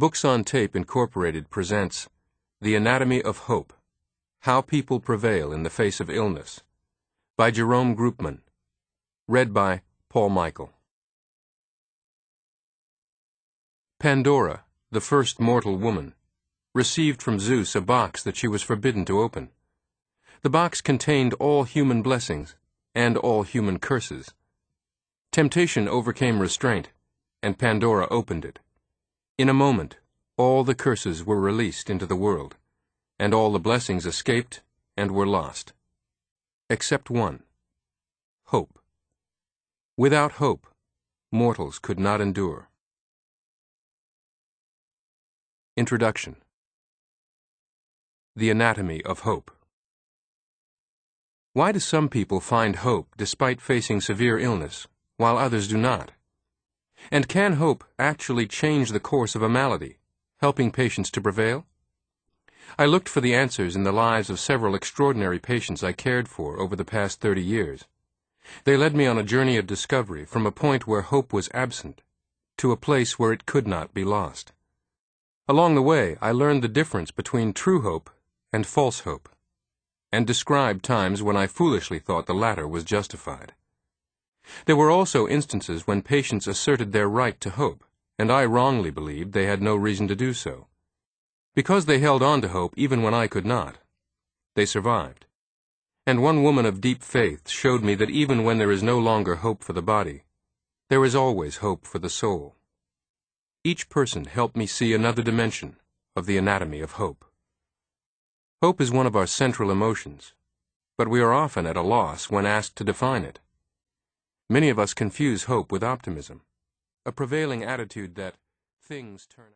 Books on Tape Incorporated presents The Anatomy of Hope: How People Prevail in the Face of Illness by Jerome Groopman. Read by Paul Michael. Pandora, the first mortal woman, received from Zeus a box that she was forbidden to open. The box contained all human blessings and all human curses. Temptation overcame restraint, and Pandora opened it. In a moment, all the curses were released into the world, and all the blessings escaped and were lost. Except one: hope. Without hope, mortals could not endure. Introduction. The Anatomy of Hope. Why do some people find hope despite facing severe illness, while others do not? And can hope actually change the course of a malady, helping patients to prevail? I looked for the answers in the lives of several extraordinary patients I cared for over the past 30 years. They led me on a journey of discovery from a point where hope was absent to a place where it could not be lost. Along the way, I learned the difference between true hope and false hope, and described times when I foolishly thought the latter was justified. There were also instances when patients asserted their right to hope, and I wrongly believed they had no reason to do so. Because they held on to hope even when I could not, they survived. And one woman of deep faith showed me that even when there is no longer hope for the body, there is always hope for the soul. Each person helped me see another dimension of the anatomy of hope. Hope is one of our central emotions, but we are often at a loss when asked to define it. Many of us confuse hope with optimism, a prevailing attitude that things turn out.